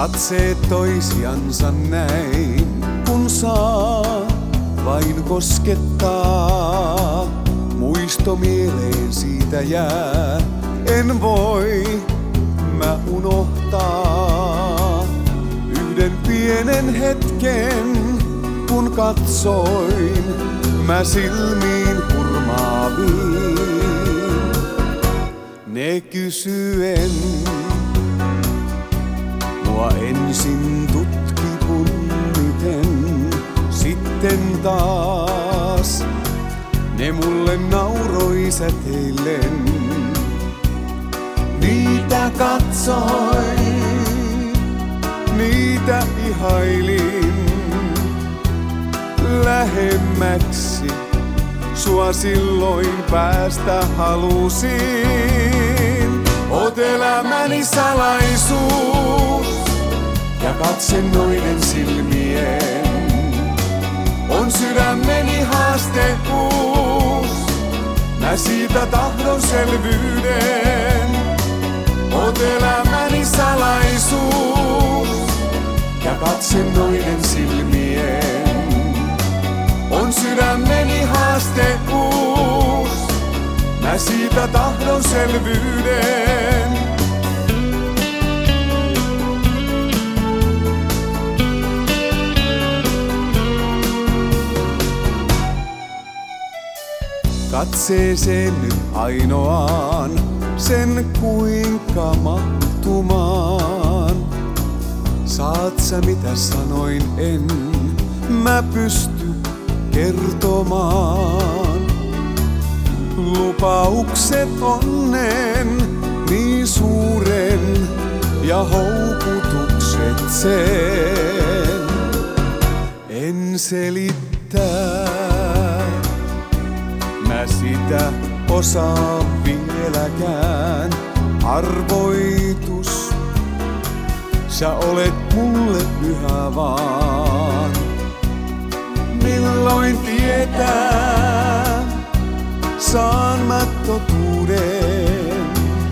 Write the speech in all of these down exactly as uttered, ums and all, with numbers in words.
Katseet toisiansa näin, kun saa vain koskettaa. Muisto mieleen siitä jää, en voi mä unohtaa. Yhden pienen hetken, kun katsoin mä silmiin hurmaaviin. Ne kysyen mua ensin tutki punniten, sitten taas ne mulle nauroi säteillen. Niitä katsoin, niitä ihailin, lähemmäksi sua silloin päästä halusin. Oot elämäni salaisuus ja katse noiden silmien. On sydämeni haaste uus, mä siitä tahdon selvyyden. Oot elämäni salaisuus ja katse noiden silmien. On sydämeni haaste uus, mä siitä tahdon selvyyden. Katseeseen nyt ainoaan, sen kuinka mahtumaan. Saat sä mitä sanoin, en mä pysty kertomaan. Lupaukset onnen niin suuren ja houkutukset sen. En selittää, mä sitä osaa vieläkään. Arvoitus, sä olet mulle pyhä vaan. Milloin tietää, saan mä totuuden?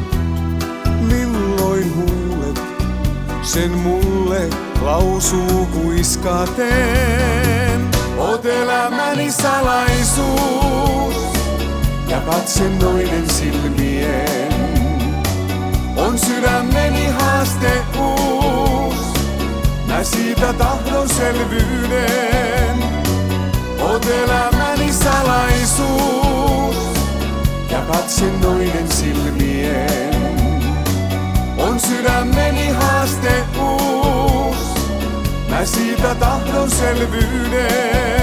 Milloin huulet sen mulle lausuu huiskaten? Oot elämäni salaisuus ja katse noiden silmien. On sydämeni haaste uus, mä siitä tahdon selvyyden. Oot elämäni salaisuus ja katse noiden silmien. On sydämeni haaste uus, mä siitä tahdon selvyyden.